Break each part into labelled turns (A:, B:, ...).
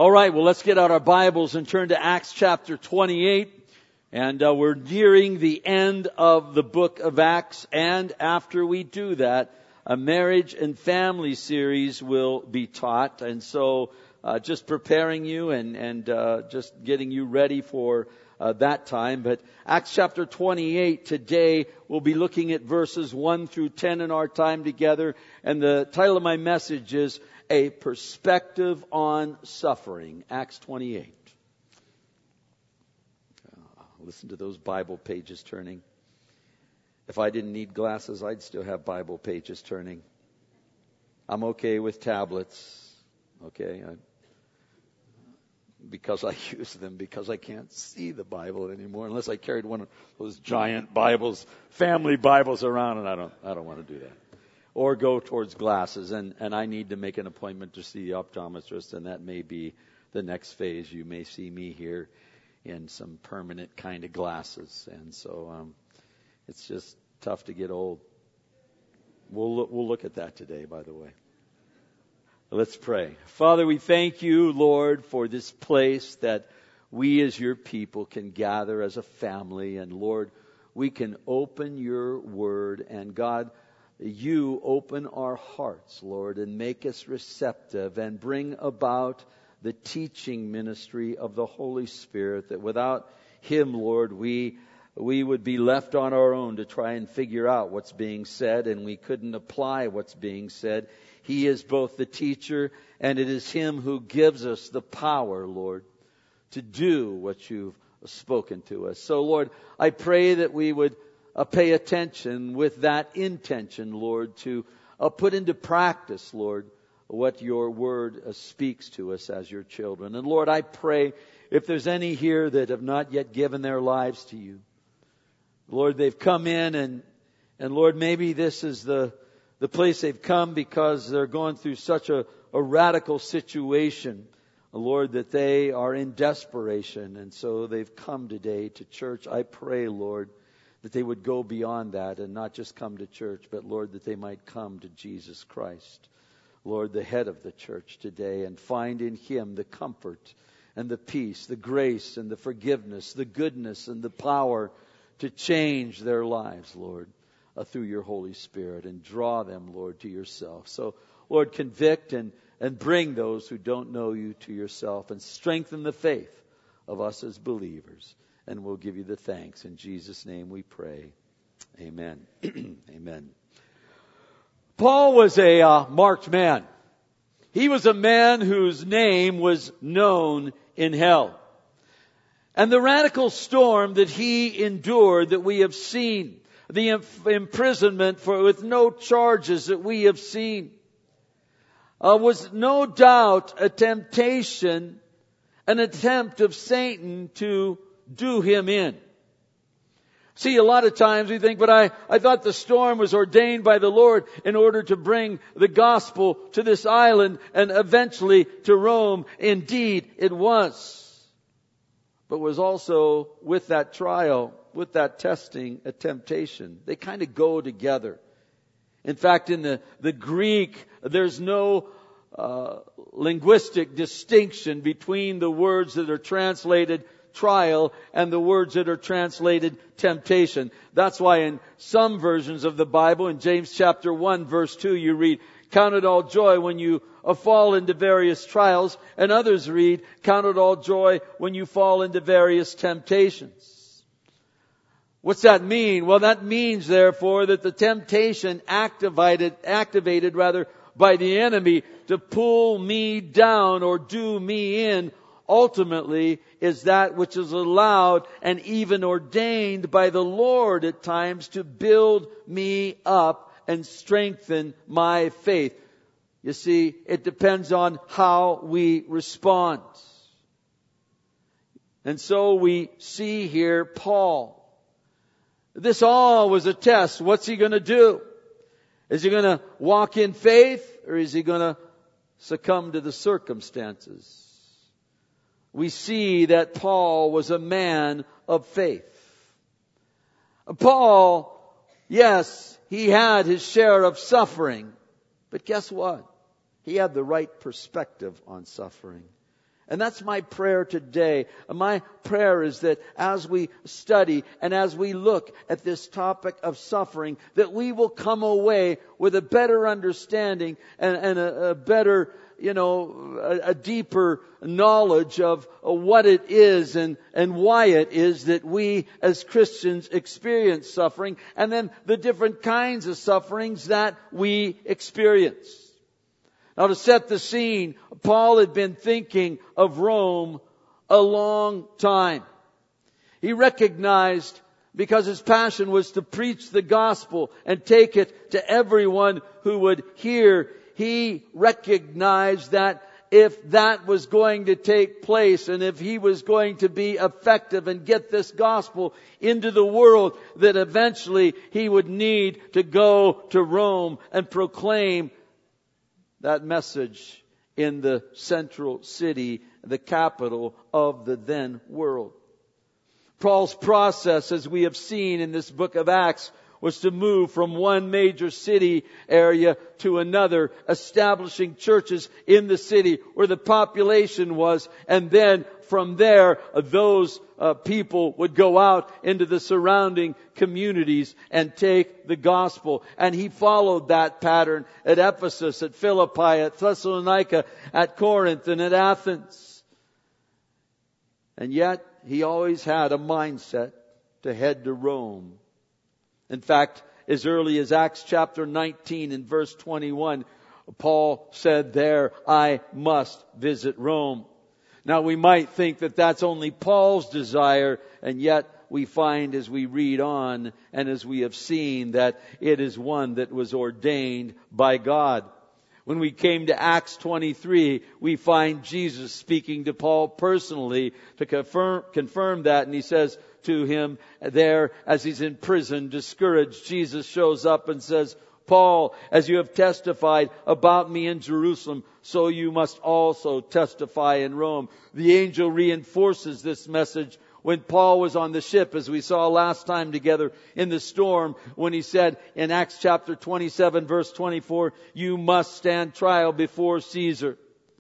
A: All right, well, let's get out our Bibles and turn to Acts chapter 28. And we're nearing the end of the book of Acts. And after we do that, a marriage and family series will be taught. And so just preparing you and just getting you ready for that time. But Acts chapter 28 today, we'll be looking at verses 1 through 10 in our time together. And the title of my message is A Perspective on Suffering. Acts 28. Listen to those Bible pages turning. If I didn't need glasses, I'd still have Bible pages turning. I'm okay with tablets. Okay, because I use them because I can't see the Bible anymore unless I carried one of those giant Bibles, family Bibles around, and I don't want to do that. Or go towards glasses, and I need to make an appointment to see the optometrist, and that may be the next phase. You may see me here in some permanent kind of glasses, and so it's just tough to get old. We'll look at that today, by the way. Let's pray. Father, we thank you, Lord, for this place that we as your people can gather as a family. And Lord, we can open your word. And God, you open our hearts, Lord, and make us receptive and bring about the teaching ministry of the Holy Spirit, that without him, Lord, we would be left on our own to try and figure out what's being said, and we couldn't apply what's being said. He is both the teacher, and it is him who gives us the power, Lord, to do what you've spoken to us. So, Lord, I pray that we would pay attention with that intention, Lord, to put into practice, Lord, what your word speaks to us as your children. And Lord, I pray if there's any here that have not yet given their lives to you, Lord, they've come in and Lord, maybe this is the place they've come because they're going through such a radical situation, Lord, that they are in desperation. And so they've come today to church. I pray, Lord, that they would go beyond that and not just come to church, but Lord, that they might come to Jesus Christ, Lord, the head of the church today, and find in him the comfort and the peace, the grace and the forgiveness, the goodness and the power to change their lives, Lord, through your Holy Spirit, and draw them, Lord, to yourself. So, Lord, convict and bring those who don't know you to yourself, and strengthen the faith of us as believers. And we'll give you the thanks. In Jesus' name we pray. Amen. Amen. Paul was a marked man. He was a man whose name was known in hell. And the radical storm that he endured, that we have seen, the imprisonment with no charges that we have seen, was no doubt a temptation, an attempt of Satan to do him in. See, a lot of times we think, but I thought the storm was ordained by the Lord in order to bring the gospel to this island and eventually to Rome. Indeed, it was. But was also, with that trial, with that testing, a temptation. They kind of go together. In fact, in the Greek, there's no linguistic distinction between the words that are translated trial and the words that are translated temptation. That's why in some versions of the Bible, in James chapter 1 verse 2, you read, "Count it all joy when you fall into various trials," and others read, "Count it all joy when you fall into various temptations." What's that mean? Well, that means, therefore, that the temptation activated by the enemy to pull me down or do me in, ultimately is that which is allowed and even ordained by the Lord at times to build me up and strengthen my faith. You see, it depends on how we respond. And so we see here Paul. This all was a test. What's he going to do? Is he going to walk in faith, or is he going to succumb to the circumstances? We see that Paul was a man of faith. Paul, yes, he had his share of suffering. But guess what? He had the right perspective on suffering. And that's my prayer today. My prayer is that as we study and as we look at this topic of suffering, that we will come away with a better understanding and a better, a deeper knowledge of what it is and why it is that we as Christians experience suffering, and then the different kinds of sufferings that we experience. Now, to set the scene, Paul had been thinking of Rome a long time. He recognized, because his passion was to preach the gospel and take it to everyone who would hear, he recognized that if that was going to take place and if he was going to be effective and get this gospel into the world, that eventually he would need to go to Rome and proclaim that message in the central city, the capital of the then world. Paul's process, as we have seen in this book of Acts, was to move from one major city area to another, establishing churches in the city where the population was, and then from there, those people would go out into the surrounding communities and take the gospel. And he followed that pattern at Ephesus, at Philippi, at Thessalonica, at Corinth, and at Athens. And yet, he always had a mindset to head to Rome. In fact, as early as Acts chapter 19 and verse 21, Paul said there, I must visit Rome. Now we might think that that's only Paul's desire, and yet we find as we read on and as we have seen that it is one that was ordained by God. When we came to Acts 23, we find Jesus speaking to Paul personally to confirm that, and he says to him there as he's in prison, discouraged, Jesus shows up and says, Paul, as you have testified about me in Jerusalem, so you must also testify in Rome. The angel reinforces this message when Paul was on the ship, as we saw last time together in the storm, when he said in Acts chapter 27, verse 24, you must stand trial before Caesar.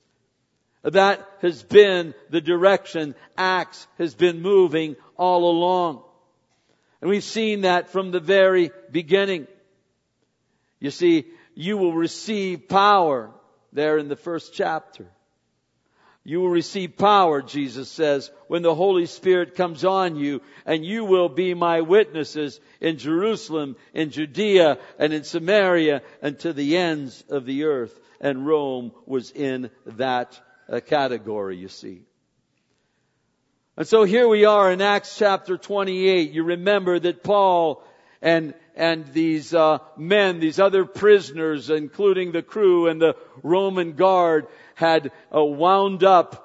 A: That has been the direction Acts has been moving all along. And we've seen that from the very beginning. You see, you will receive power there in the first chapter. You will receive power, Jesus says, when the Holy Spirit comes on you, and you will be my witnesses in Jerusalem, in Judea, and in Samaria, and to the ends of the earth. And Rome was in that category, you see. And so here we are in Acts chapter 28. You remember that Paul and these men, these other prisoners, including the crew and the Roman guard, had wound up,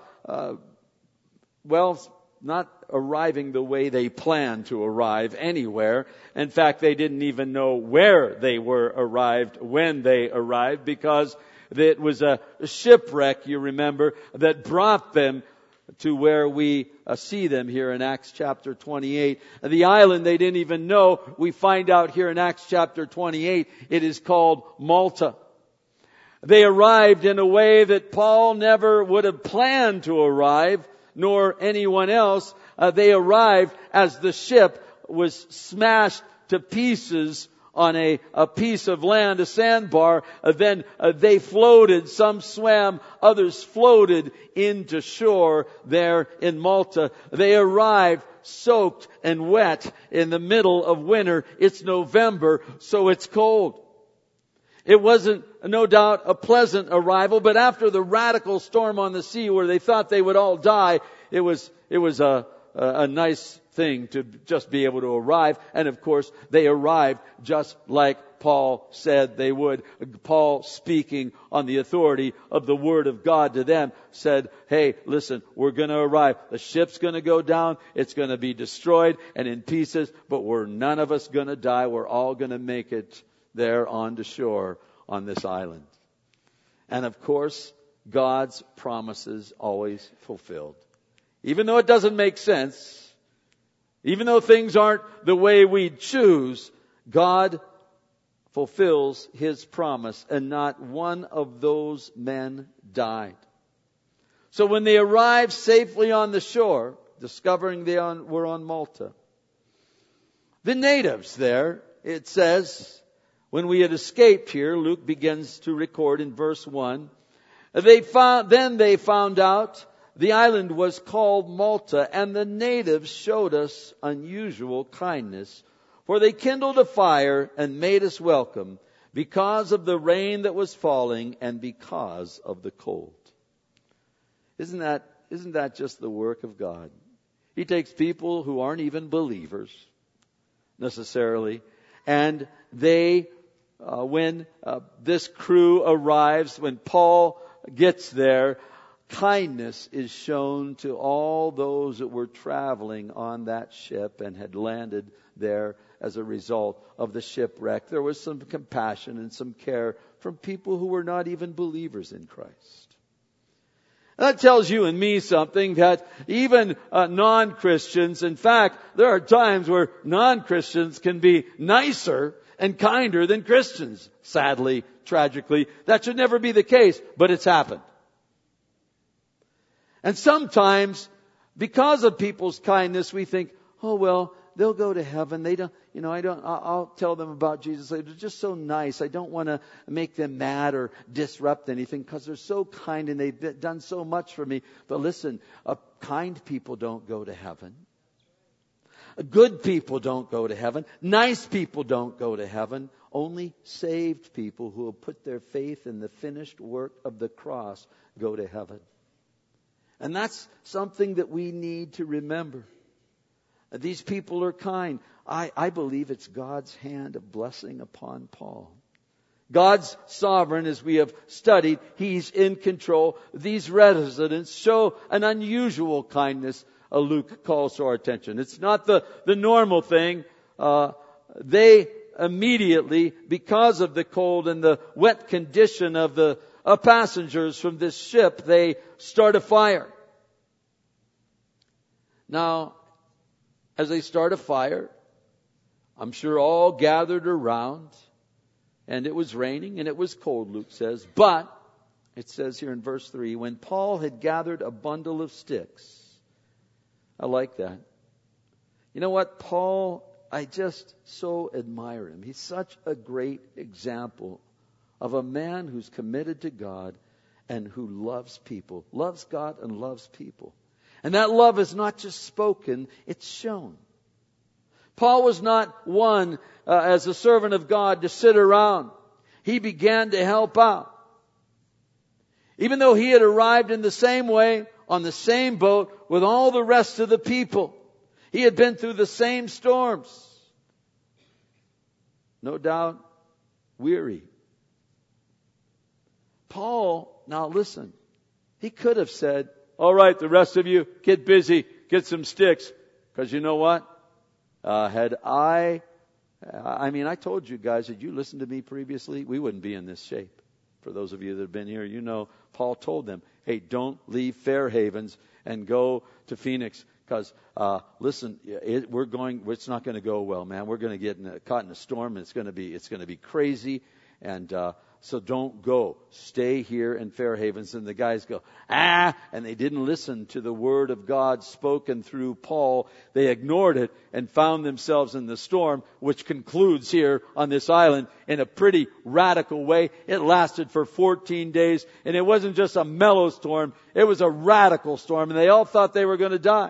A: not arriving the way they planned to arrive anywhere. In fact, they didn't even know where they were arrived when they arrived, because it was a shipwreck, you remember, that brought them to where we see them here in Acts chapter 28. The island they didn't even know, we find out here in Acts chapter 28, it is called Malta. They arrived in a way that Paul never would have planned to arrive, nor anyone else. They arrived as the ship was smashed to pieces on a piece of land, a sandbar. Then they floated. Some swam, others floated into shore there in Malta. They arrived soaked and wet in the middle of winter. It's November, so it's cold. It wasn't, no doubt, a pleasant arrival, but after the radical storm on the sea where they thought they would all die, it was a nice thing to just be able to arrive. And of course, they arrived just like Paul said they would. Paul, speaking on the authority of the Word of God to them, said, hey, listen, we're going to arrive. The ship's going to go down. It's going to be destroyed and in pieces, but we're none of us going to die. We're all going to make it there on the shore on this island. And of course, God's promises always fulfilled. Even though it doesn't make sense, even though things aren't the way we choose, God fulfills His promise, and not one of those men died. So when they arrived safely on the shore, discovering they were on Malta, the natives there, it says, when we had escaped here, Luke begins to record in verse 1, they found out the island was called Malta, and the natives showed us unusual kindness, for they kindled a fire and made us welcome because of the rain that was falling and because of the cold. Isn't that just the work of God? He takes people who aren't even believers necessarily, and they, when this crew arrives, when Paul gets there, kindness is shown to all those that were traveling on that ship and had landed there as a result of the shipwreck. There was some compassion and some care from people who were not even believers in Christ. That tells you and me something, that even non-Christians, in fact, there are times where non-Christians can be nicer and kinder than Christians. Sadly, tragically, that should never be the case, but it's happened. And sometimes, because of people's kindness, we think, oh well, they'll go to heaven. They don't, I'll tell them about Jesus. They're just so nice. I don't want to make them mad or disrupt anything because they're so kind and they've done so much for me. But listen, kind people don't go to heaven. Good people don't go to heaven. Nice people don't go to heaven. Only saved people who have put their faith in the finished work of the cross go to heaven. And that's something that we need to remember. These people are kind. I believe it's God's hand of blessing upon Paul. God's sovereign, as we have studied. He's in control. These residents show an unusual kindness, Luke calls to our attention. It's not the normal thing. They immediately, because of the cold and the wet condition of the passengers from this ship, they start a fire. Now, as they start a fire, I'm sure all gathered around, and it was raining and it was cold, Luke says. But, it says here in verse 3, when Paul had gathered a bundle of sticks. I like that. You know what? Paul, I just so admire him. He's such a great example of a man who's committed to God and who loves people. Loves God and loves people. And that love is not just spoken, it's shown. Paul was not one, as a servant of God, to sit around. He began to help out. Even though he had arrived in the same way, on the same boat, with all the rest of the people. He had been through the same storms. No doubt, weary. Paul, now listen, he could have said, all right, the rest of you, get busy, get some sticks. Because you know what? I told you guys, had you listened to me previously, we wouldn't be in this shape. For those of you that have been here, you know, Paul told them, hey, don't leave Fairhavens and go to Phoenix. Because, listen, it's not going to go well, man. We're going to get caught in a storm, and it's going to be crazy. And, so don't go. Stay here in Fairhavens. And the guys go, and they didn't listen to the word of God spoken through Paul. They ignored it and found themselves in the storm, which concludes here on this island in a pretty radical way. It lasted for 14 days, and it wasn't just a mellow storm. It was a radical storm, and they all thought they were going to die.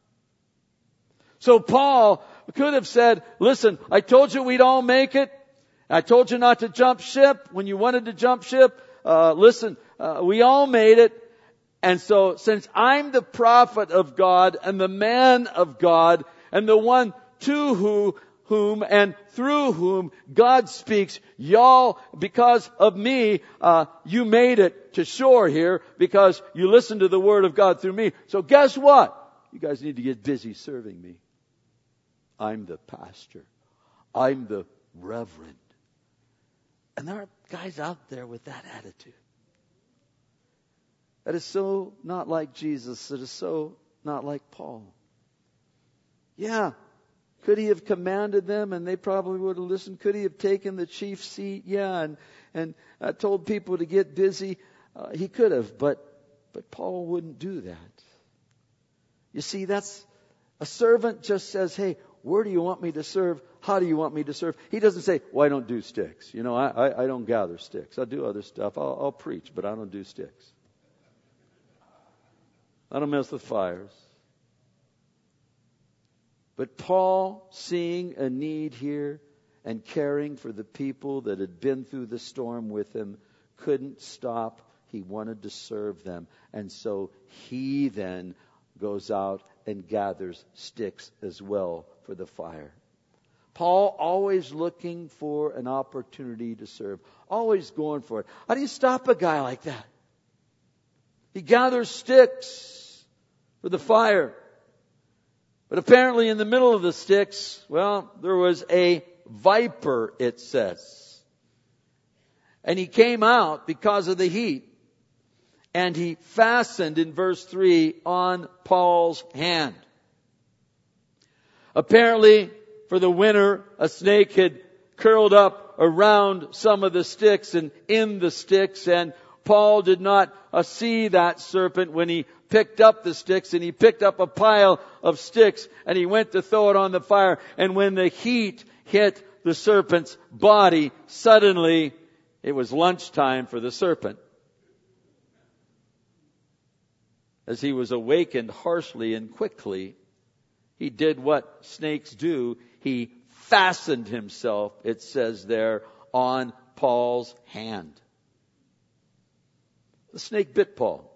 A: So Paul could have said, listen, I told you we'd all make it. I told you not to jump ship when you wanted to jump ship. Listen, we all made it. And so since I'm the prophet of God and the man of God and the one to whom and through whom God speaks, y'all, because of me, you made it to shore here because you listened to the word of God through me. So guess what? You guys need to get busy serving me. I'm the pastor. I'm the reverend. And there are guys out there with that attitude. That is so not like Jesus. It is so not like Paul. Yeah. Could he have commanded them and they probably would have listened? Could he have taken the chief seat? Yeah. And told people to get busy? He could have. But But Paul wouldn't do that. You see, that's a servant just says, hey, where do you want me to serve? How do you want me to serve? He doesn't say, well, I don't do sticks. You know, I don't gather sticks. I do other stuff. I'll preach, but I don't do sticks. I don't mess with fires. But Paul, seeing a need here and caring for the people that had been through the storm with him, couldn't stop. He wanted to serve them. And so he then goes out and gathers sticks as well for the fire. Paul always looking for an opportunity to serve. Always going for it. How do you stop a guy like that? He gathers sticks for the fire. But apparently in the middle of the sticks, well, there was a viper, it says. And he came out because of the heat. And he fastened, in verse 3, on Paul's hand. Apparently, for the winter, a snake had curled up around some of the sticks and in the sticks. And Paul did not see that serpent when he picked up the sticks, and he picked up a pile of sticks and he went to throw it on the fire. And when the heat hit the serpent's body, suddenly it was lunchtime for the serpent. As he was awakened harshly and quickly, he did what snakes do. He fastened himself, it says there, on Paul's hand. The snake bit Paul.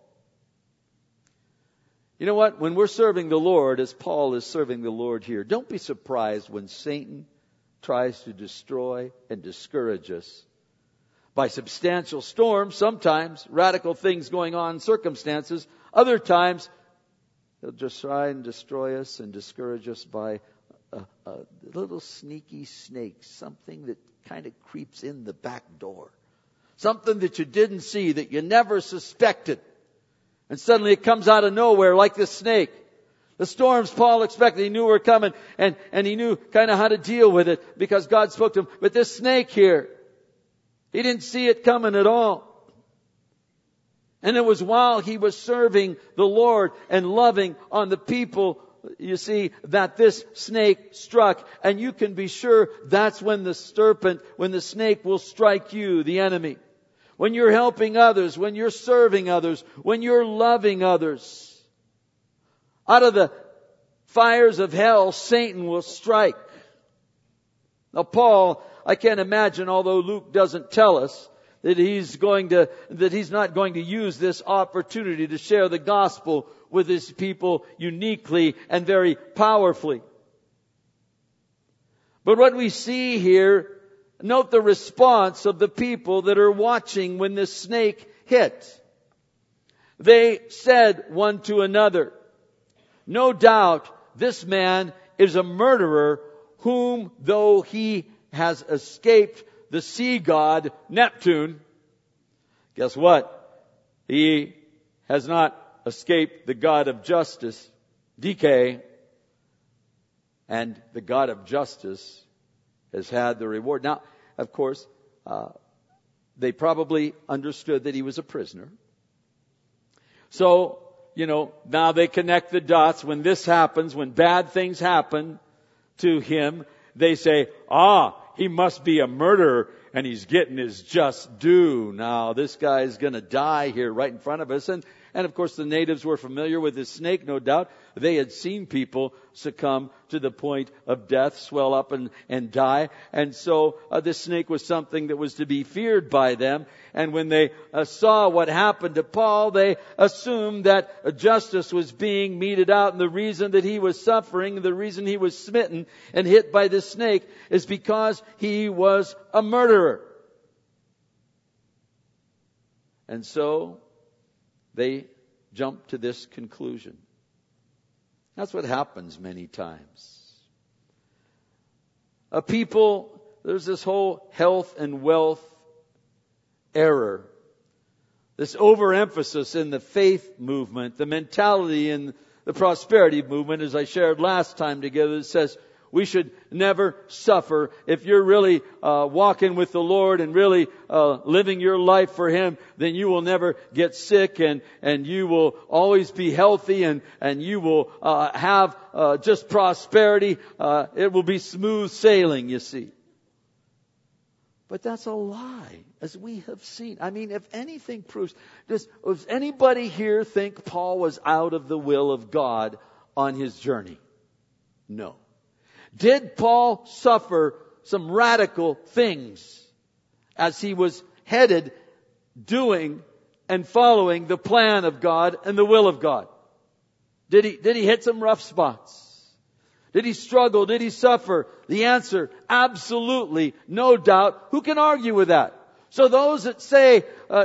A: You know what? When we're serving the Lord, as Paul is serving the Lord here, don't be surprised when Satan tries to destroy and discourage us by substantial storms, sometimes radical things going on, circumstances. Other times, he'll just try and destroy us and discourage us by a little sneaky snake, something that kind of creeps in the back door. Something that you didn't see, that you never suspected. And suddenly it comes out of nowhere like this snake. The storms Paul expected, he knew were coming, and he knew kind of how to deal with it because God spoke to him. But this snake here, he didn't see it coming at all. And it was while he was serving the Lord and loving on the people, you see, that this snake struck. And you can be sure that's when the snake will strike you, the enemy. When you're helping others, when you're serving others, when you're loving others. Out of the fires of hell, Satan will strike. Now Paul, I can't imagine, although Luke doesn't tell us, that he's not going to use this opportunity to share the gospel with his people uniquely and very powerfully. But what we see here, note the response of the people that are watching when this snake hit. They said one to another, "No doubt this man is a murderer whom, though he has escaped the sea god Neptune," guess what? He has not escaped the god of justice, Dike, and the God of justice has had the reward. Now, of course, they probably understood that he was a prisoner. So, now they connect the dots. When this happens, when bad things happen to him, they say, he must be a murderer and he's getting his just due. Now, this guy's going to die here right in front of us. And of course, the natives were familiar with this snake, no doubt. They had seen people succumb to the point of death, swell up and die. And so this snake was something that was to be feared by them. And when they saw what happened to Paul, they assumed that justice was being meted out. And the reason that he was suffering, the reason he was smitten and hit by this snake is because he was a murderer. And so they jumped to this conclusion. That's what happens many times. There's this whole health and wealth error. This overemphasis in the faith movement, the mentality in the prosperity movement, as I shared last time together, that says, We should never suffer. If you're really walking with the Lord and really living your life for Him, then you will never get sick, and you will always be healthy, and you will have just prosperity. It will be smooth sailing, you see. But that's a lie, as we have seen. I mean, if anything proves, does anybody here think Paul was out of the will of God on his journey? No. Did Paul suffer some radical things as he was headed, doing and following the plan of God and the will of God? Did he hit some rough spots? Did he struggle? Did he suffer? The answer, absolutely, no doubt. Who can argue with that? So those that say,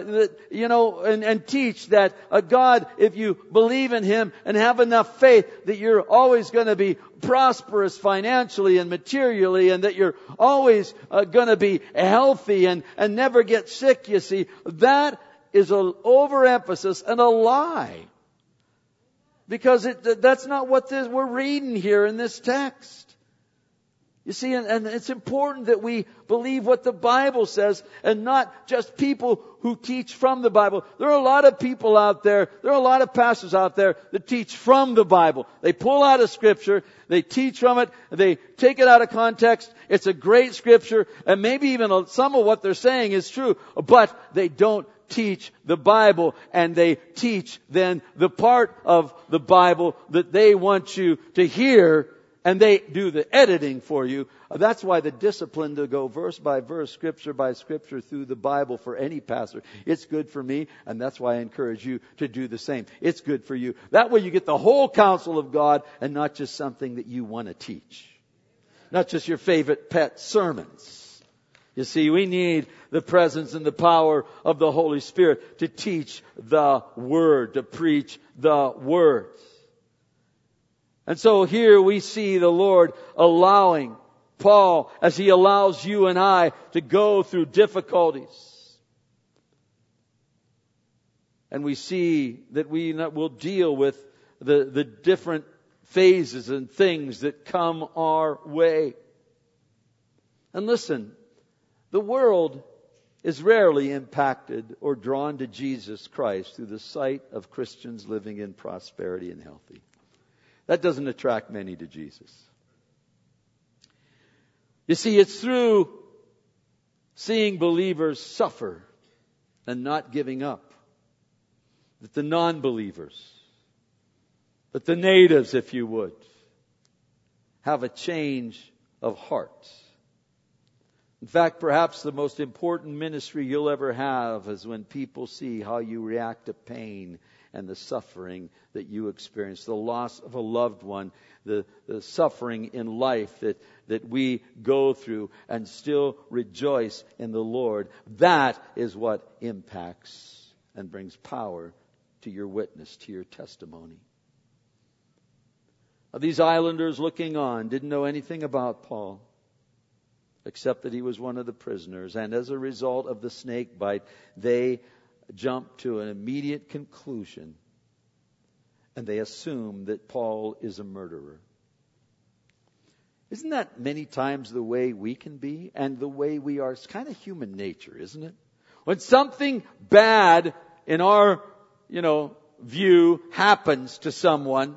A: and teach that God, if you believe in Him and have enough faith, that you're always going to be prosperous financially and materially, and that you're always going to be healthy and never get sick, you see, that is an overemphasis and a lie. Because that's not what we're reading here in this text. You see, and it's important that we believe what the Bible says and not just people who teach from the Bible. There are a lot of people out there, there are a lot of pastors out there that teach from the Bible. They pull out a scripture, they teach from it, they take it out of context. It's a great scripture, and maybe even some of what they're saying is true, but they don't teach the Bible, and they teach then the part of the Bible that they want you to hear, and they do the editing for you. That's why the discipline to go verse by verse, scripture by scripture through the Bible for any pastor, it's good for me, and that's why I encourage you to do the same. It's good for you. That way you get the whole counsel of God and not just something that you want to teach. Not just your favorite pet sermons. You see, we need the presence and the power of the Holy Spirit to teach the Word, to preach the Word. And so here we see the Lord allowing Paul, as He allows you and I to go through difficulties. And we see that we will deal with the different phases and things that come our way. And listen, the world is rarely impacted or drawn to Jesus Christ through the sight of Christians living in prosperity and healthy. That doesn't attract many to Jesus. You see, it's through seeing believers suffer and not giving up that the non-believers, that the natives, if you would, have a change of heart. In fact, perhaps the most important ministry you'll ever have is when people see how you react to pain and the suffering that you experience, the loss of a loved one, the suffering in life that we go through, and still rejoice in the Lord. That is what impacts and brings power to your witness, to your testimony. Now, these islanders looking on didn't know anything about Paul, except that he was one of the prisoners. And as a result of the snake bite, they jump to an immediate conclusion, and they assume that Paul is a murderer. Isn't that many times the way we can be and the way we are? It's kind of human nature, isn't it? When something bad in our, view happens to someone,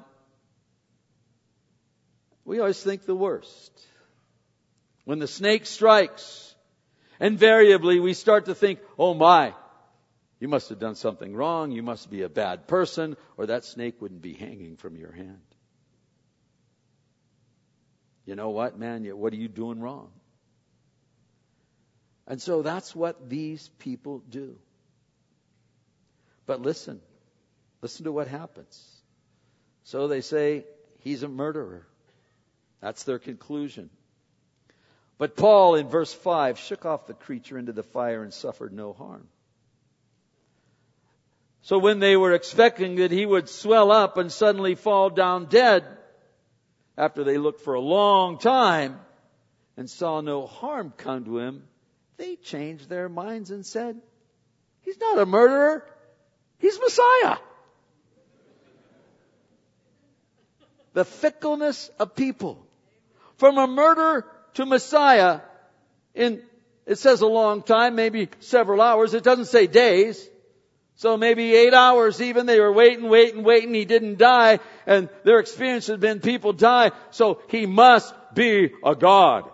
A: we always think the worst. When the snake strikes, invariably we start to think, oh my, you must have done something wrong. You must be a bad person, or that snake wouldn't be hanging from your hand. You know what, man? What are you doing wrong? And so that's what these people do. But listen to what happens. So they say, he's a murderer. That's their conclusion. But Paul, in verse 5, shook off the creature into the fire and suffered no harm. So when they were expecting that he would swell up and suddenly fall down dead, after they looked for a long time and saw no harm come to him, they changed their minds and said, he's not a murderer, he's Messiah. The fickleness of people. From a murder to Messiah, it says a long time, maybe several hours. It doesn't say days. So maybe 8 hours even. They were waiting. He didn't die. And their experience has been people die. So he must be a God.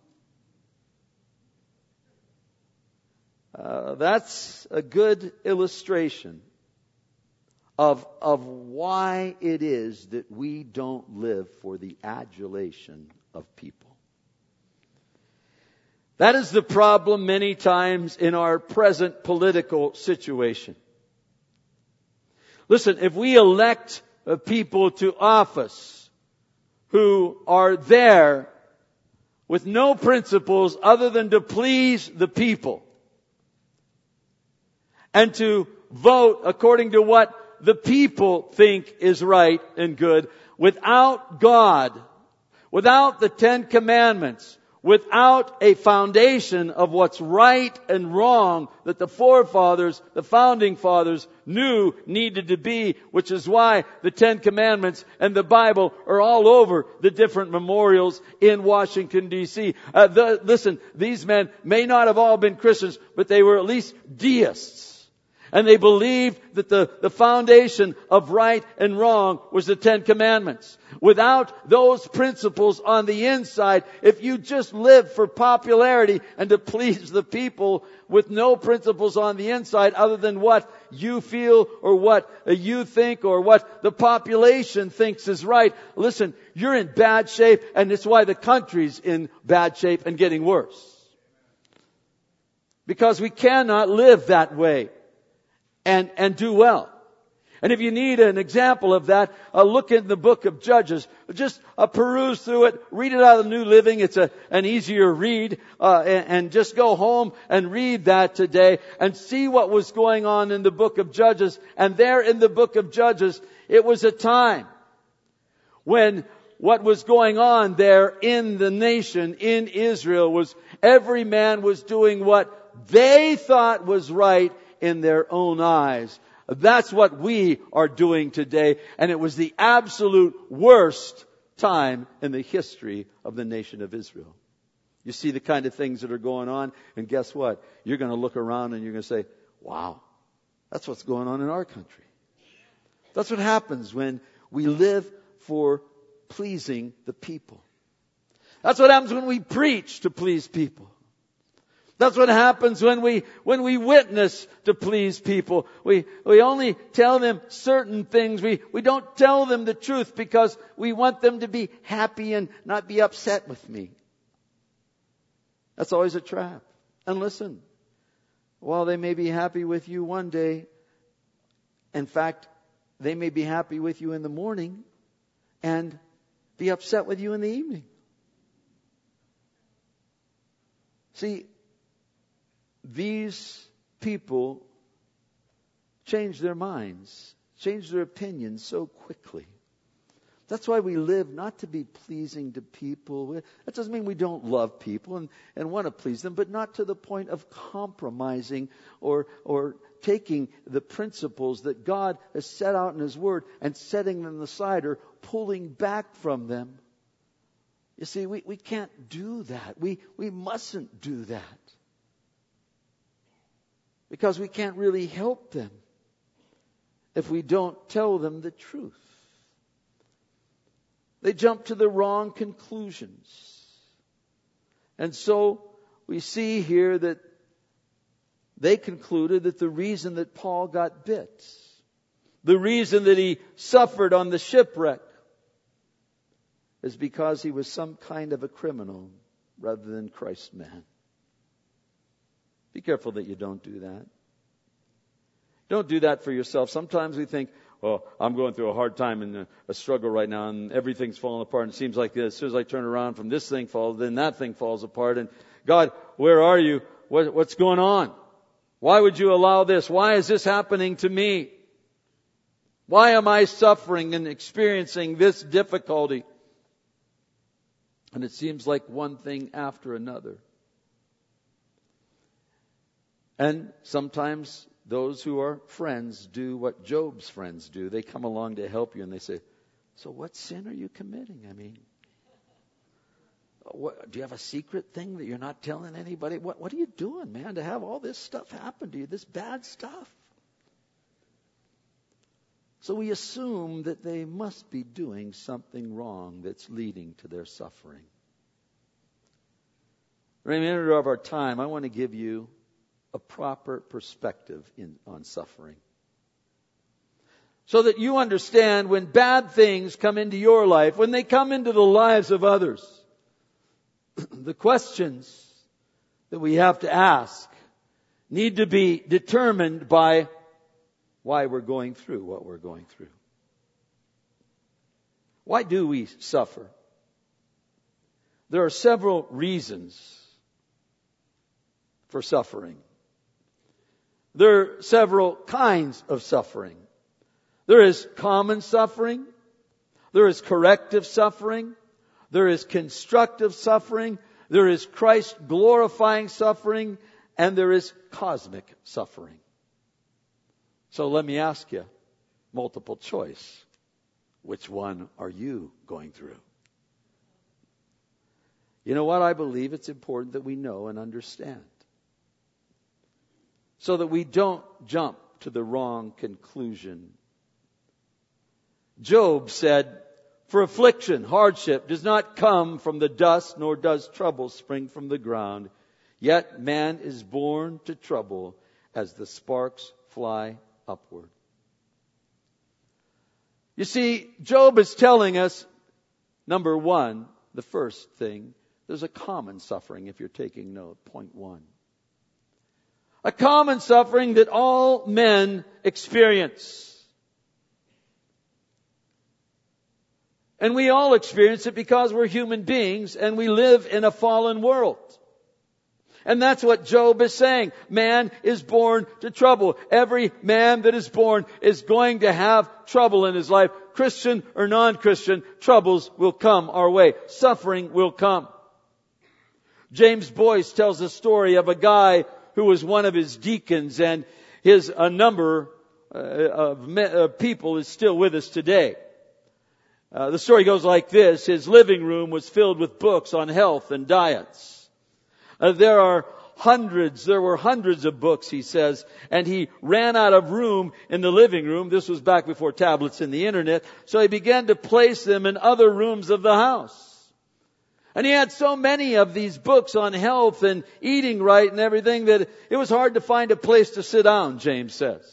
A: That's a good illustration of why it is that we don't live for the adulation of people. That is the problem many times in our present political situation. Listen, if we elect people to office who are there with no principles other than to please the people and to vote according to what the people think is right and good, without God, without the Ten Commandments, without a foundation of what's right and wrong that the forefathers, the founding fathers knew needed to be, which is why the Ten Commandments and the Bible are all over the different memorials in Washington, D.C. Listen, these men may not have all been Christians, but they were at least deists. And they believed that the foundation of right and wrong was the Ten Commandments. Without those principles on the inside, if you just live for popularity and to please the people with no principles on the inside other than what you feel or what you think or what the population thinks is right, listen, you're in bad shape, and it's why the country's in bad shape and getting worse. Because we cannot live that way and do well. And if you need an example of that, look in the book of Judges. Just peruse through it, read it out of the New Living. It's an easier read, and just go home and read that today and see what was going on in the book of Judges. And there in the book of Judges, it was a time when what was going on there in the nation, in Israel, was every man was doing what they thought was right in their own eyes. That's what we are doing today. And it was the absolute worst time in the history of the nation of Israel. You see the kind of things that are going on, and guess what? You're going to look around and you're going to say, wow, that's what's going on in our country. That's what happens when we live for pleasing the people. That's what happens when we preach to please people. That's what happens when we witness to please people. We only tell them certain things. We don't tell them the truth because we want them to be happy and not be upset with me. That's always a trap. And listen, while they may be happy with you one day, in fact, they may be happy with you in the morning and be upset with you in the evening. See, these people change their minds, change their opinions so quickly. That's why we live not to be pleasing to people. That doesn't mean we don't love people and want to please them, but not to the point of compromising or taking the principles that God has set out in His Word and setting them aside or pulling back from them. You see, we can't do that. We mustn't do that. Because we can't really help them if we don't tell them the truth. They jump to the wrong conclusions. And so we see here that they concluded that the reason that Paul got bit, the reason that he suffered on the shipwreck, is because he was some kind of a criminal rather than Christ's man. Be careful that you don't do that. Don't do that for yourself. Sometimes we think, well, I'm going through a hard time and a struggle right now, and everything's falling apart. And it seems like as soon as I turn around from this thing falls, then that thing falls apart. And God, where are you? What's going on? Why would you allow this? Why is this happening to me? Why am I suffering and experiencing this difficulty? And it seems like one thing after another. And sometimes those who are friends do what Job's friends do. They come along to help you and they say, so what sin are you committing? I mean, Do you have a secret thing that you're not telling anybody? What are you doing, man, to have all this stuff happen to you, this bad stuff? So we assume that they must be doing something wrong that's leading to their suffering. For a minute of our time, I want to give you a proper perspective on suffering. So that you understand when bad things come into your life, when they come into the lives of others, the questions that we have to ask need to be determined by why we're going through what we're going through. Why do we suffer? There are several reasons for suffering. There are several kinds of suffering. There is common suffering. There is corrective suffering. There is constructive suffering. There is Christ glorifying suffering. And there is cosmic suffering. So let me ask you, multiple choice. Which one are you going through? You know what? I believe it's important that we know and understand, so that we don't jump to the wrong conclusion. Job said, "For affliction, hardship does not come from the dust, nor does trouble spring from the ground. Yet man is born to trouble as the sparks fly upward." You see, Job is telling us, number one, the first thing, there's a common suffering, if you're taking note, point one. A common suffering that all men experience. And we all experience it because we're human beings and we live in a fallen world. And that's what Job is saying. Man is born to trouble. Every man that is born is going to have trouble in his life. Christian or non-Christian, troubles will come our way. Suffering will come. James Boyce tells a story of a guy who was one of his deacons, and a number of people is still with us today. The story goes like this. His living room was filled with books on health and diets. There were hundreds of books, he says, and he ran out of room in the living room. This was back before tablets and the internet. So he began to place them in other rooms of the house. And he had so many of these books on health and eating right and everything that it was hard to find a place to sit down, James says.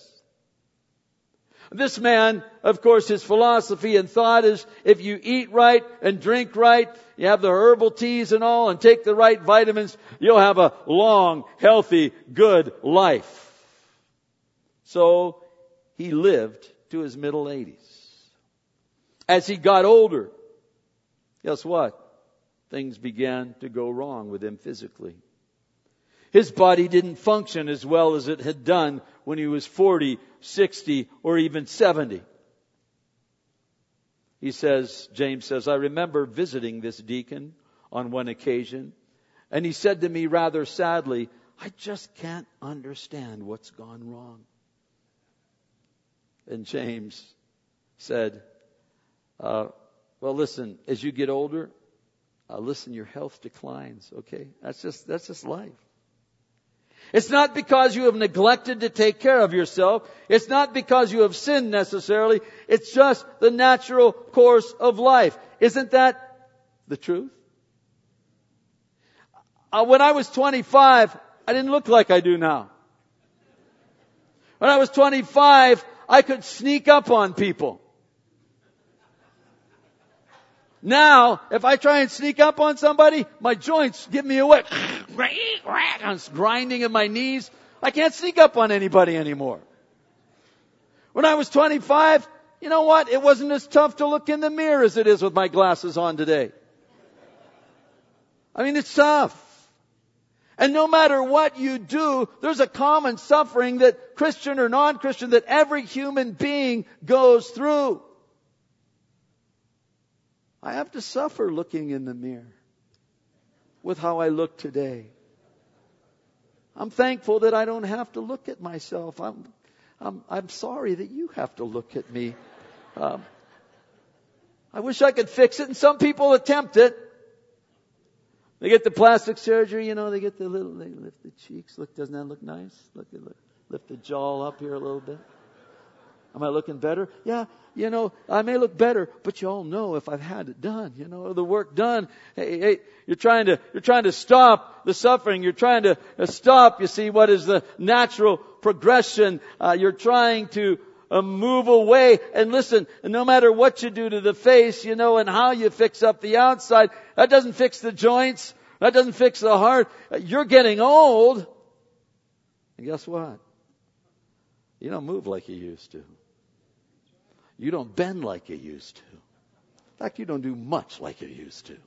A: This man, of course, his philosophy and thought is if you eat right and drink right, you have the herbal teas and all, and take the right vitamins, you'll have a long, healthy, good life. So he lived to his middle 80s. As he got older, guess what? Things began to go wrong with him physically. His body didn't function as well as it had done when he was 40, 60, or even 70. James says, I remember visiting this deacon on one occasion, and he said to me rather sadly, I just can't understand what's gone wrong. And James said, well, listen, as you get older, your health declines, okay? That's just life. It's not because you have neglected to take care of yourself. It's not because you have sinned necessarily. It's just the natural course of life. Isn't that the truth? When I was 25, I didn't look like I do now. When I was 25, I could sneak up on people. Now, if I try and sneak up on somebody, my joints give me away. I'm grinding in my knees. I can't sneak up on anybody anymore. When I was 25, you know what? It wasn't as tough to look in the mirror as it is with my glasses on today. I mean, it's tough. And no matter what you do, there's a common suffering that Christian or non-Christian, that every human being goes through. I have to suffer looking in the mirror with how I look today. I'm thankful that I don't have to look at myself. I'm sorry that you have to look at me. I wish I could fix it, and some people attempt it. They get the plastic surgery, they get they lift the cheeks. Look, doesn't that look nice? Lift the jaw up here a little bit. Am I looking better? Yeah, I may look better, but you all know if I've had it done, the work done. Hey, you're trying to stop the suffering. You're trying to stop, you see, what is the natural progression. You're trying to move away. And listen, no matter what you do to the face, and how you fix up the outside, that doesn't fix the joints. That doesn't fix the heart. You're getting old. And guess what? You don't move like you used to. You don't bend like you used to. In fact, you don't do much like you used to.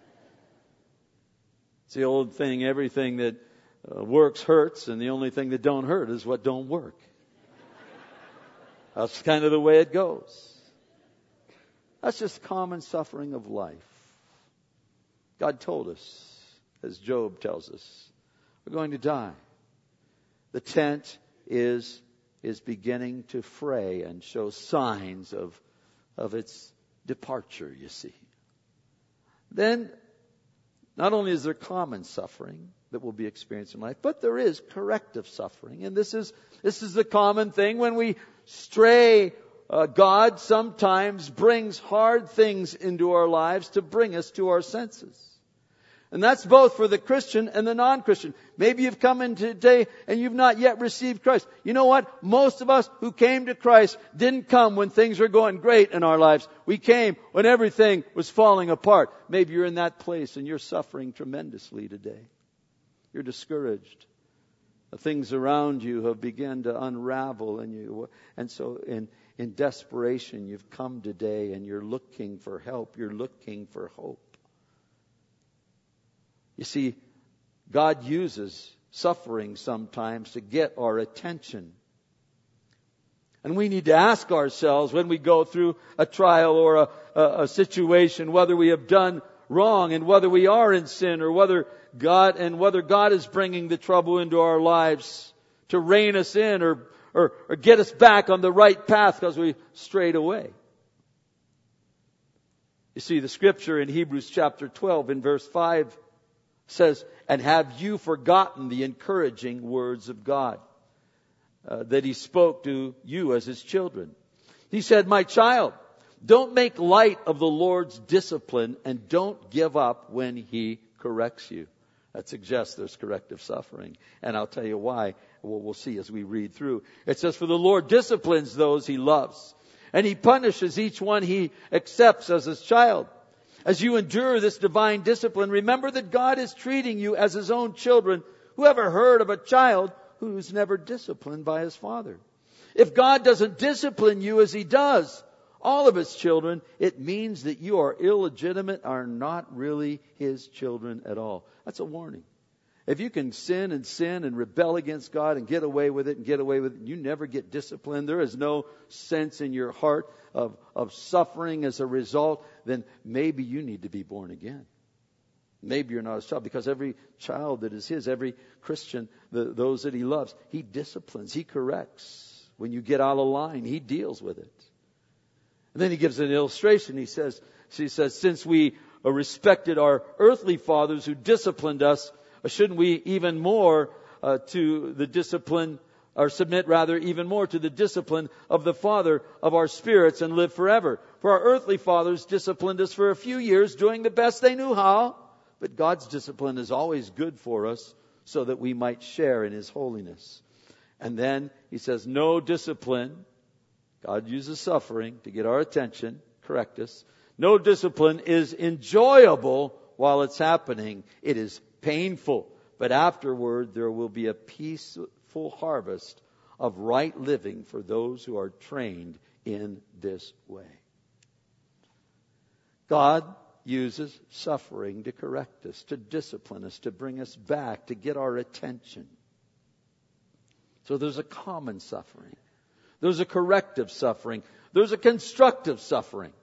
A: It's the old thing, everything that works hurts, and the only thing that don't hurt is what don't work. That's kind of the way it goes. That's just common suffering of life. God told us, as Job tells us, we're going to die. The tent is beginning to fray and show signs of its departure, you see. Then, not only is there common suffering that will be experienced in life, but there is corrective suffering. And this is the common thing. When we stray, God sometimes brings hard things into our lives to bring us to our senses. And that's both for the Christian and the non-Christian. Maybe you've come in today and you've not yet received Christ. You know what? Most of us who came to Christ didn't come when things were going great in our lives. We came when everything was falling apart. Maybe you're in that place and you're suffering tremendously today. You're discouraged. The things around you have begun to unravel, and so in desperation you've come today and you're looking for help. You're looking for hope. You see, God uses suffering sometimes to get our attention. And we need to ask ourselves when we go through a trial or a situation, whether we have done wrong and whether we are in sin, or whether God is bringing the trouble into our lives to rein us in or get us back on the right path because we strayed away. You see, the scripture in Hebrews chapter 12 in verse 5 says, "And have you forgotten the encouraging words of God that He spoke to you as His children? He said, 'My child, don't make light of the Lord's discipline and don't give up when He corrects you.'" That suggests there's corrective suffering. And I'll tell you why. We'll see as we read through. It says, "For the Lord disciplines those He loves, and He punishes each one He accepts as His child. As you endure this divine discipline, remember that God is treating you as His own children. Who ever heard of a child who's never disciplined by his father? If God doesn't discipline you as He does all of His children, it means that you are illegitimate, are not really His children at all." That's a warning. If you can sin and rebel against God and get away with it, and you never get disciplined, there is no sense in your heart of suffering as a result, then maybe you need to be born again. Maybe you're not His child, because every child that is His, every Christian, those that He loves, He disciplines, He corrects. When you get out of line, He deals with it. And then He gives an illustration. She says, "Since we respected our earthly fathers who disciplined us, shouldn't we even more to the discipline, or submit rather even more to the discipline of the Father of our spirits and live forever? For our earthly fathers disciplined us for a few years, doing the best they knew how. But God's discipline is always good for us, so that we might share in His holiness." And then He says, no discipline, God uses suffering to get our attention, correct us. No discipline is enjoyable while it's happening. It is painful, but afterward there will be a peaceful harvest of right living for those who are trained in this way. God uses suffering to correct us, to discipline us, to bring us back, to get our attention. So there's a common suffering. There's a corrective suffering. There's a constructive suffering.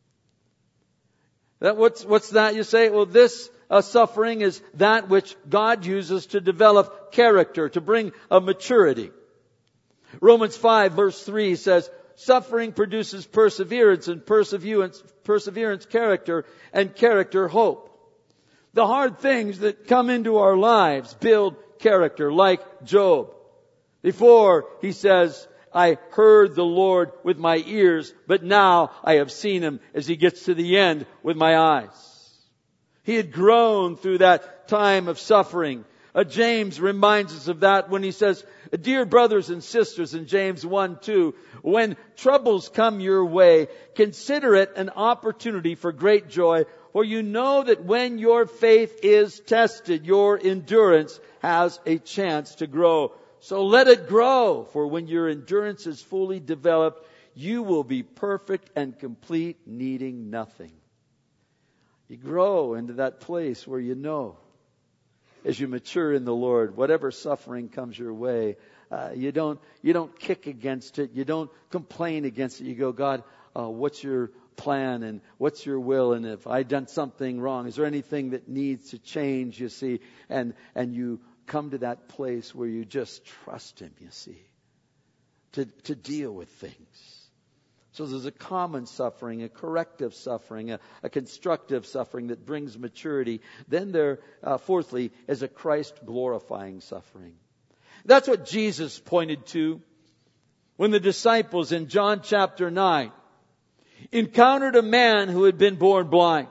A: What's that, you say? Well, this suffering is that which God uses to develop character, to bring a maturity. Romans 5 verse 3 says, "Suffering produces perseverance, and perseverance character, and character hope." The hard things that come into our lives build character, like Job. Before, he says, I heard the Lord with my ears, but now I have seen Him, as he gets to the end, with my eyes. He had grown through that time of suffering. James reminds us of that when he says, dear brothers and sisters, in James 1:2, when troubles come your way, consider it an opportunity for great joy, for you know that when your faith is tested, your endurance has a chance to grow. So let it grow, for when your endurance is fully developed, you will be perfect and complete, needing nothing. You grow into that place where you know, as you mature in the Lord, whatever suffering comes your way, you don't kick against it. You don't complain against it. You go, God, what's your plan and what's your will? And if I've done something wrong, is there anything that needs to change? You see, and you come to that place where you just trust Him. You see, to deal with things. So there's a common suffering, a corrective suffering, a constructive suffering that brings maturity. Then there, fourthly, is a Christ-glorifying suffering. That's what Jesus pointed to when the disciples in John chapter 9 encountered a man who had been born blind.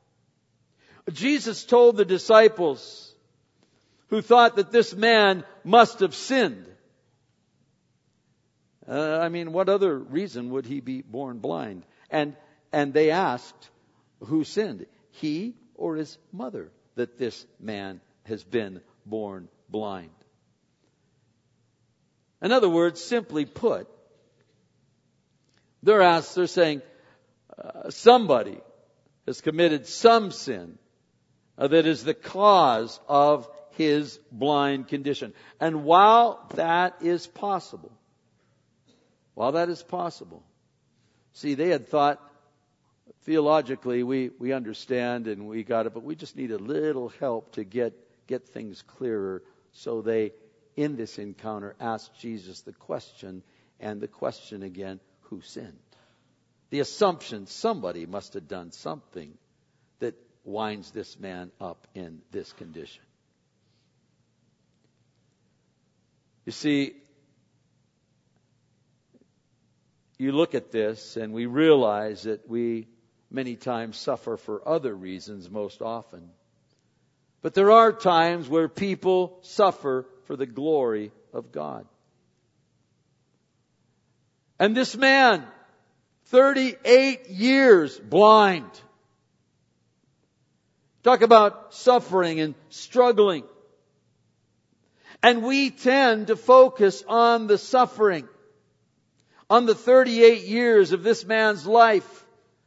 A: Jesus told the disciples, who thought that this man must have sinned. What other reason would he be born blind? And they asked, who sinned, he or his mother, that this man has been born blind? In other words, simply put, they're saying, somebody has committed some sin that is the cause of his blind condition. And while that is possible, see, they had thought, theologically, we understand and we got it, but we just need a little help to get things clearer. So they, in this encounter, asked Jesus the question, and the question again, who sinned? The assumption, somebody must have done something that winds this man up in this condition. You see, you look at this and we realize that we many times suffer for other reasons most often. But there are times where people suffer for the glory of God. And this man, 38 years blind. Talk about suffering and struggling. And we tend to focus on the suffering, on the 38 years of this man's life.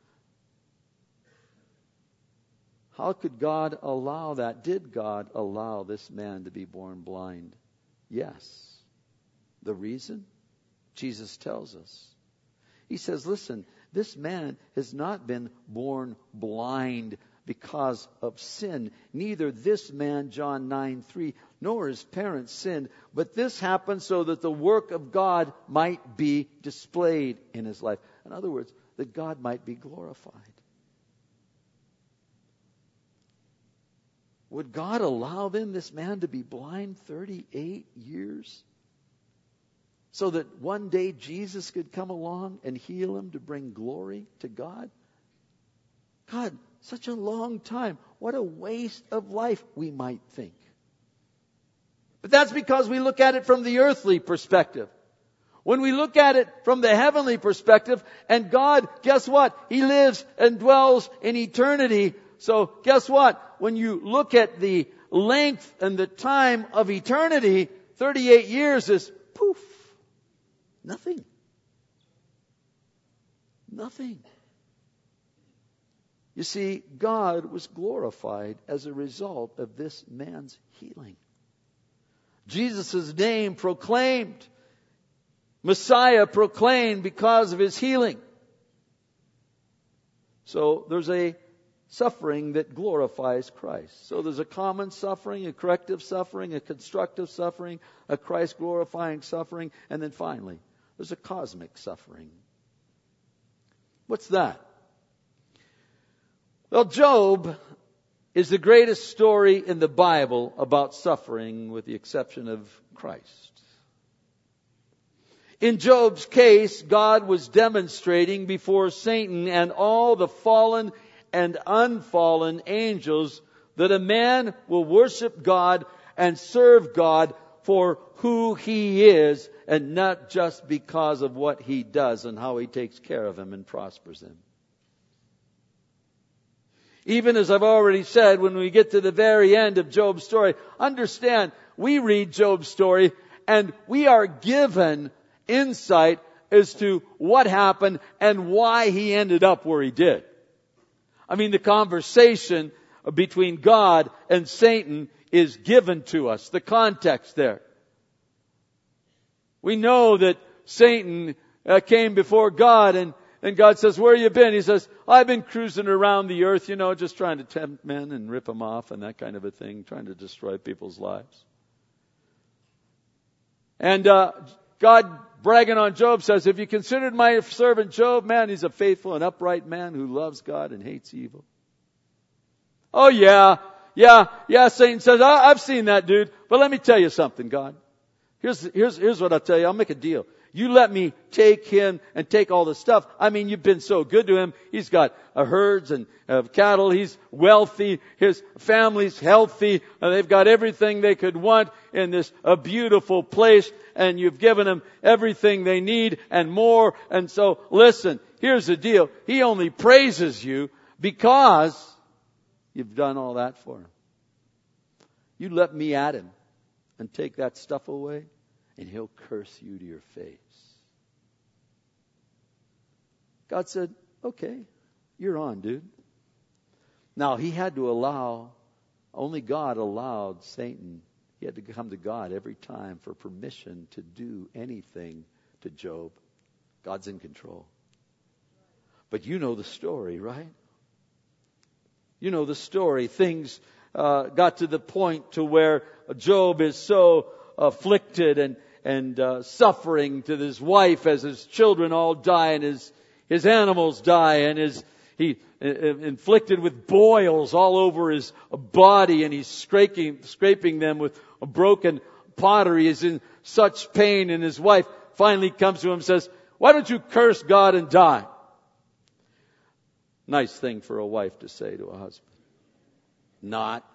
A: How could God allow that? Did God allow this man to be born blind? Yes. The reason? Jesus tells us. He says, listen, this man has not been born blind because of sin. Neither this man, John 9:3, nor his parents sinned, but this happened so that the work of God might be displayed in his life. In other words, that God might be glorified. Would God allow then this man to be blind 38 years? So that one day Jesus could come along and heal him to bring glory to God? God, such a long time. What a waste of life, we might think. But that's because we look at it from the earthly perspective. When we look at it from the heavenly perspective, and God, guess what? He lives and dwells in eternity. So guess what? When you look at the length and the time of eternity, 38 years is poof. Nothing. Nothing. You see, God was glorified as a result of this man's healing. Jesus' name proclaimed, Messiah proclaimed because of his healing. So there's a suffering that glorifies Christ. So there's a common suffering, a corrective suffering, a constructive suffering, a Christ-glorifying suffering, and then finally, there's a cosmic suffering. What's that? Well, Job is the greatest story in the Bible about suffering, with the exception of Christ. In Job's case, God was demonstrating before Satan and all the fallen and unfallen angels that a man will worship God and serve God for who He is, and not just because of what He does and how He takes care of him and prospers him. Even as I've already said, when we get to the very end of Job's story, understand, we read Job's story and we are given insight as to what happened and why he ended up where he did. I mean, the conversation between God and Satan is given to us, the context there. We know that Satan came before God and God says, "Where you been?" He says, "I've been cruising around the earth, just trying to tempt men and rip them off and that kind of a thing, trying to destroy people's lives." And God, bragging on Job, says, "Have you considered my servant Job? Man, he's a faithful and upright man who loves God and hates evil." "Oh yeah, Satan says, I've seen that dude. But let me tell you something, God. Here's what I'll tell you. I'll make a deal. You let me take him and take all the stuff. I mean, you've been so good to him. He's got herds and cattle. He's wealthy. His family's healthy. They've got everything they could want in this beautiful place. And you've given them everything they need and more. And so, listen, here's the deal. He only praises you because you've done all that for him. You let me at him and take that stuff away, and he'll curse you to your face." God said, "Okay, you're on, dude." Now, he had to only God allowed Satan. He had to come to God every time for permission to do anything to Job. God's in control. But you know the story, right? You know the story. Things got to the point to where Job is so afflicted and suffering to his wife as his children all die and his animals die, and he inflicted with boils all over his body, and he's scraping them with a broken pottery. He's in such pain, and his wife finally comes to him and says, "Why don't you curse God and die?" Nice thing for a wife to say to a husband. Not.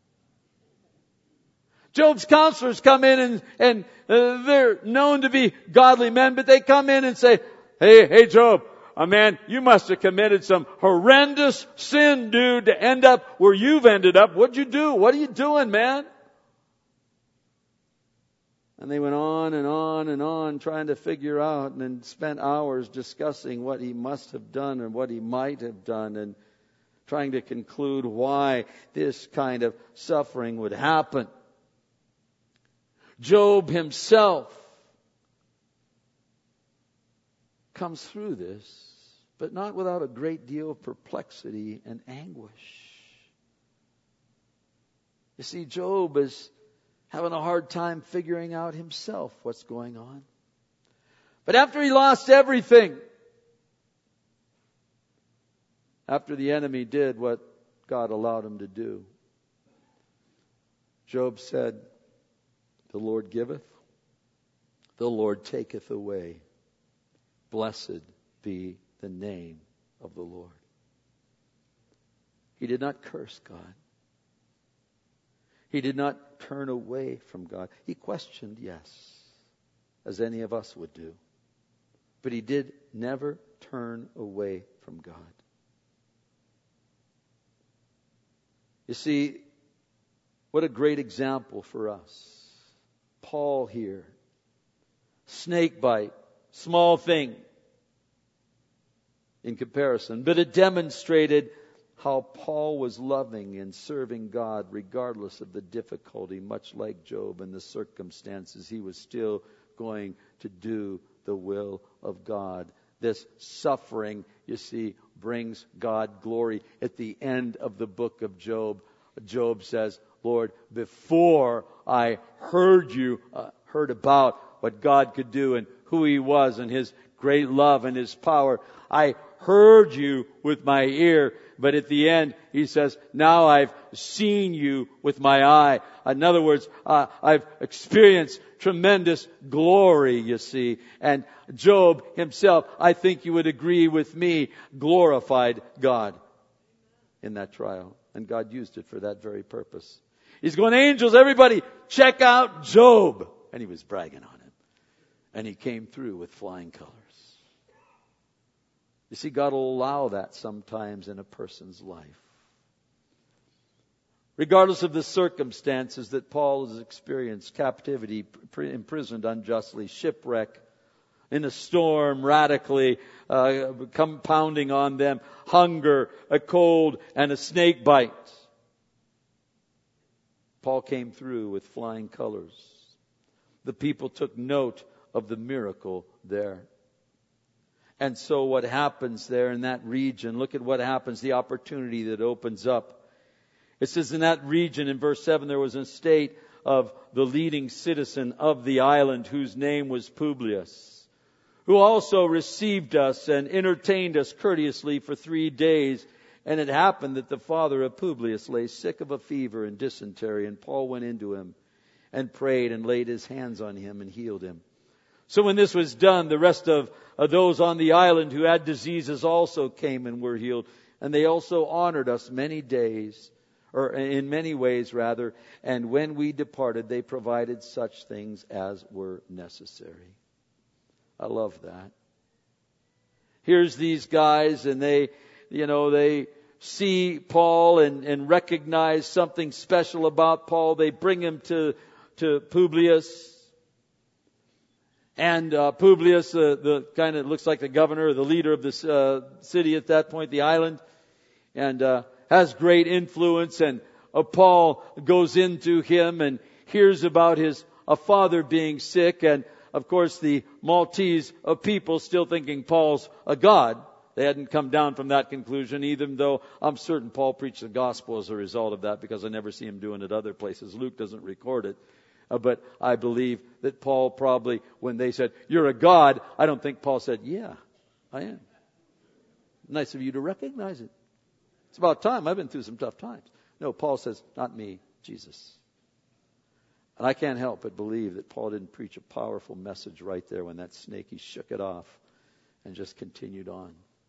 A: Job's counselors come in and they're known to be godly men, but they come in and say, Hey Job, man, you must have committed some horrendous sin, dude, to end up where you've ended up. What'd you do? What are you doing, man? And they went on and on and on trying to figure out, and then spent hours discussing what he must have done and what he might have done, and trying to conclude why this kind of suffering would happen. Job himself comes through this, but not without a great deal of perplexity and anguish. You see, Job is having a hard time figuring out himself what's going on. But after he lost everything, after the enemy did what God allowed him to do, Job said, "The Lord giveth, the Lord taketh away. Blessed be the name of the Lord." He did not curse God. He did not turn away from God. He questioned, yes, as any of us would do. But he did never turn away from God. You see, what a great example for us. Paul here. Snake bite, small thing in comparison. But it demonstrated how Paul was loving and serving God regardless of the difficulty. Much like Job and the circumstances, he was still going to do the will of God. This suffering, you see, brings God glory. At the end of the book of Job, Job says, "Lord, before I heard about what God could do and who He was and His great love and His power, I heard you with my ear. But at the end, he says, now I've seen you with my eye. In other words, I've experienced tremendous glory, you see. And Job himself, I think you would agree with me, glorified God in that trial. And God used it for that very purpose. He's going, angels, everybody, check out Job. And he was bragging on him. And he came through with flying colors. You see, God will allow that sometimes in a person's life. Regardless of the circumstances that Paul has experienced, captivity, imprisoned unjustly, shipwreck, in a storm, radically compounding on them, hunger, a cold, and a snake bite. Paul came through with flying colors. The people took note of the miracle there. And so what happens there in that region, look at what happens, the opportunity that opens up. It says in that region, in verse 7, there was an estate of the leading citizen of the island whose name was Publius, who also received us and entertained us courteously for 3 days. And it happened that the father of Publius lay sick of a fever and dysentery, and Paul went into him and prayed and laid his hands on him and healed him. So when this was done, the rest of those on the island who had diseases also came and were healed. And they also honored us many days, or in many ways rather. And when we departed, they provided such things as were necessary. I love that. Here's these guys, and they see Paul and recognize something special about Paul. They bring him to Publius. And Publius, the kind of looks like the governor or the leader of this city at that point, the island, and has great influence. And Paul goes into him and hears about his father being sick. And of course, the Maltese people still thinking Paul's a god. They hadn't come down from that conclusion, even though I'm certain Paul preached the gospel as a result of that, because I never see him doing it other places. Luke doesn't record it. But I believe that Paul probably, when they said, you're a god, I don't think Paul said, yeah, I am. Nice of you to recognize it. It's about time. I've been through some tough times. No, Paul says, not me, Jesus. And I can't help but believe that Paul didn't preach a powerful message right there when that snake, he shook it off and just continued on.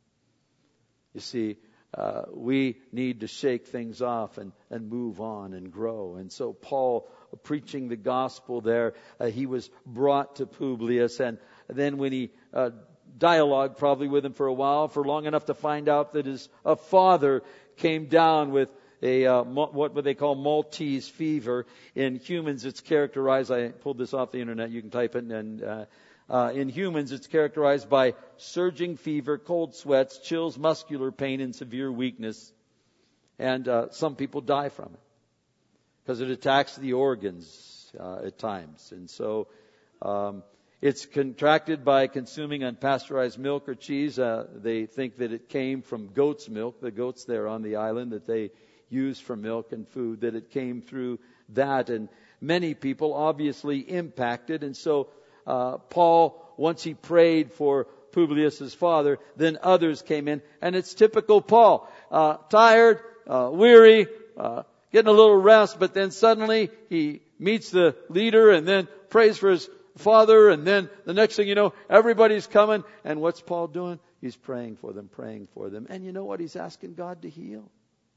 A: You see, we need to shake things off and move on and grow. And so Paul, preaching the gospel there, he was brought to Publius. And then when he dialogued probably with him for a while, for long enough to find out that his father came down with what they call Maltese fever. In humans, it's characterized, I pulled this off the internet, you can type it, and in humans, it's characterized by surging fever, cold sweats, chills, muscular pain, and severe weakness. And some people die from it because it attacks the organs at times. And so it's contracted by consuming unpasteurized milk or cheese. They think that it came from goat's milk, the goats there on the island that they use for milk and food, that it came through that. And many people obviously impacted. And so Paul, once he prayed for Publius' father, then others came in. And it's typical Paul. Tired, weary, getting a little rest, but then suddenly he meets the leader and then prays for his father. And then the next thing you know, everybody's coming. And what's Paul doing? He's praying for them. And you know what? He's asking God to heal.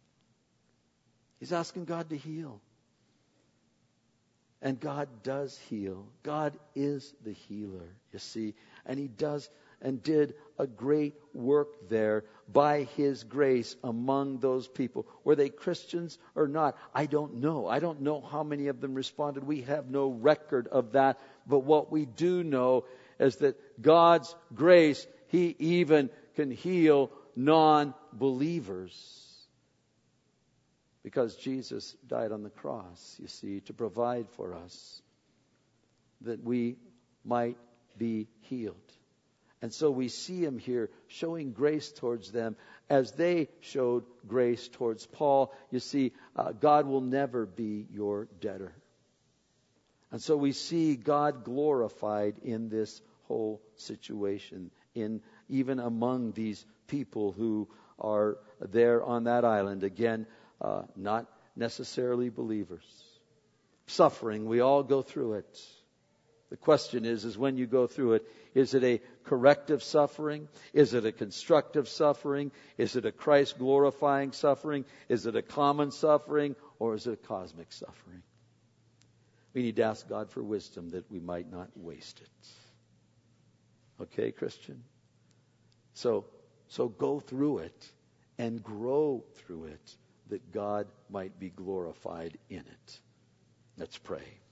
A: He's asking God to heal. And God does heal. God is the healer, you see. And He does and did a great work there by His grace among those people. Were they Christians or not? I don't know. I don't know how many of them responded. We have no record of that. But what we do know is that God's grace, He even can heal non-believers. Because Jesus died on the cross, you see, to provide for us that we might be healed. And so we see Him here showing grace towards them as they showed grace towards Paul. You see, God will never be your debtor. And so we see God glorified in this whole situation, in even among these people who are there on that island. Again, not necessarily believers. Suffering, we all go through it. The question is when you go through it, is it a corrective suffering? Is it a constructive suffering? Is it a Christ-glorifying suffering? Is it a common suffering? Or is it a cosmic suffering? We need to ask God for wisdom that we might not waste it. Okay, Christian? So go through it and grow through it that God might be glorified in it. Let's pray.